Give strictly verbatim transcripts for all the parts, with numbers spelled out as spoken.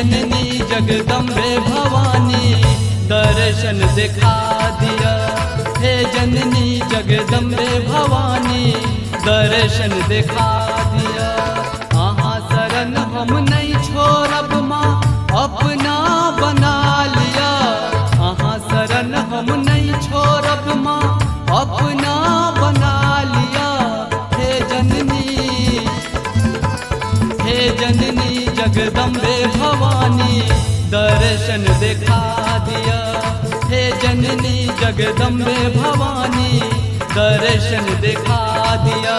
जननी जगदम्बे भवानी दर्शन दिखा दिया। हे जननी जगदम्बे भवानी दर्शन दिखा दिया। आहा शरण हम नहीं छोड़ब माँ अपना बना लिया। आहा शरण हम नहीं छोड़ब माँ अपना बना लिया। हे जननी हे जननी जगदम्बे भवानी दर्शन दिखा दिया। हे जननी जगदम्बे भवानी दर्शन दिखा दिया।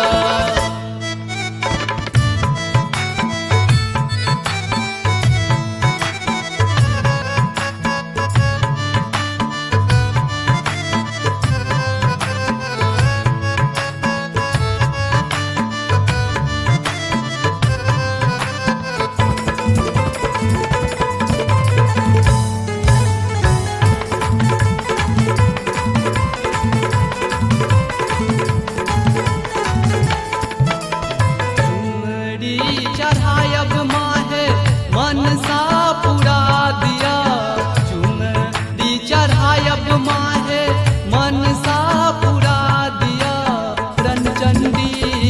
चढ़ायब माहे मनसा पुरा दिया। चुनरी चढ़ायब माहे मनसा पुरा दिया। रनचंडी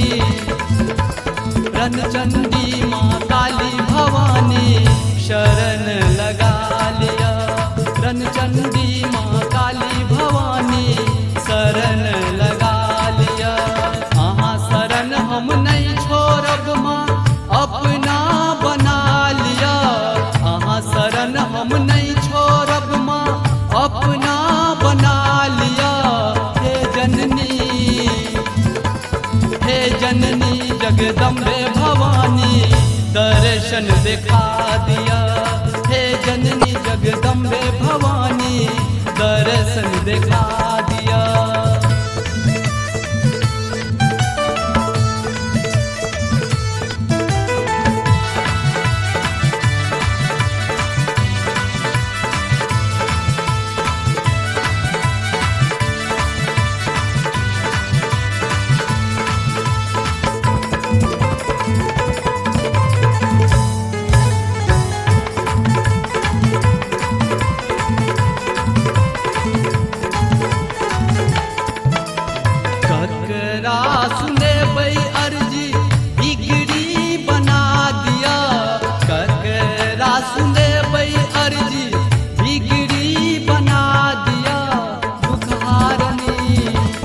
रनचंडी माँ काली भवानी शरण लगा लिया। रनचंडी माँ काली भवानी शरण लगा लिया। आहा शरण हम नहीं छोड़ब माँ अपना बना लिया। आहा शरण हम नहीं छोड़ब माँ अपना बना लिया। हे जननी हे जननी जगदम्बे भवानी दर्शन दिखा दिया। हे जननी जगदम्बे भवानी दर्शन दिखा दिया। ककरा सुने बई अर्जी बिगड़ी बना दिया। ककरा सुने बई अर्जी बिगड़ी बना दिया। दुखहारनी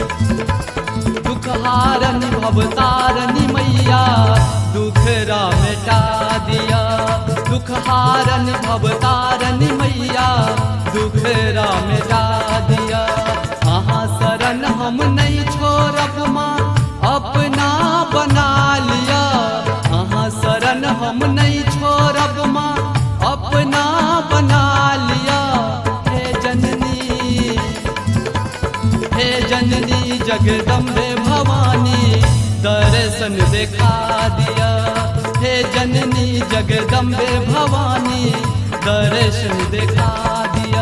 दुखहारनी भवतारनी मैया दुखरा मिटा दिया। दुखहारनी भवतारनी मैया दुखरा मिटा दिया। आहा शरण हम नहीं छोड़ब माँ अपना बना लिया। आहा शरण हम नहीं छोड़ब माँ अपना बना लिया। हे जननी हे जननी जगदम्बे भवानी दर्शन दिखा दिया। हे जननी जगदम्बे भवानी दर्शन दिखा दिया।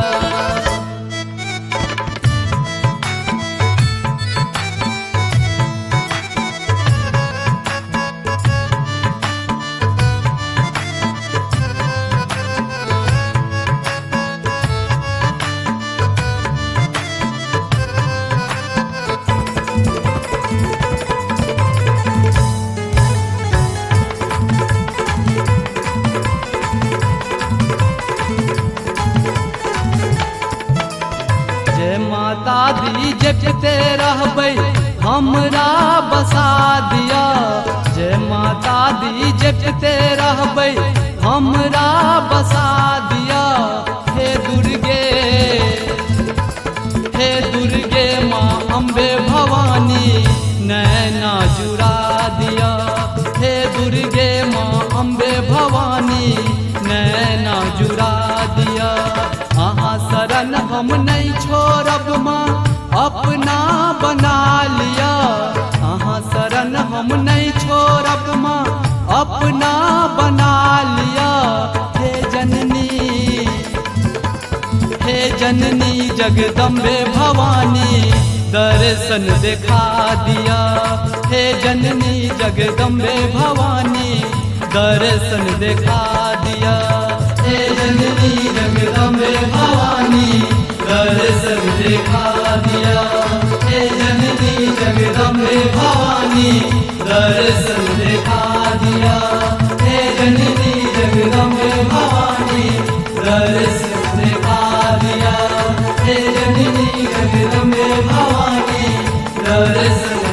माता दी जपते रहबै हमरा बसा दिया। जय माता दी जपते रहबै हमरा बसा दिया। हे दुर्गे हे दुर्गे माँ अम्बे भवानी नैना जुड़ा दिया। हे दुर्गे माँ अम्बे भवानी नैना जुड़ा दिया। आहा शरण हम नहीं छोड़ब माँ अपना बना लिया। आहा शरण हम नहीं छोड़ब माँ अपना बना लिया। हे जननी हे जननी जगदम्बे भवानी दर्शन दिखा दिया। हे जननी जगदम्बे भवानी दर्शन दिखा दिया। हे हे जननी जगदम्बे भवानी दर्शन दिखा दिया। हे जननी जगदम्बे भवानी दर्शन दिखा दिया। हे जननी जगदम्बे भवानी दर्शन दिखा दिया। हे जननी जगदम्बे भवानी दर्शन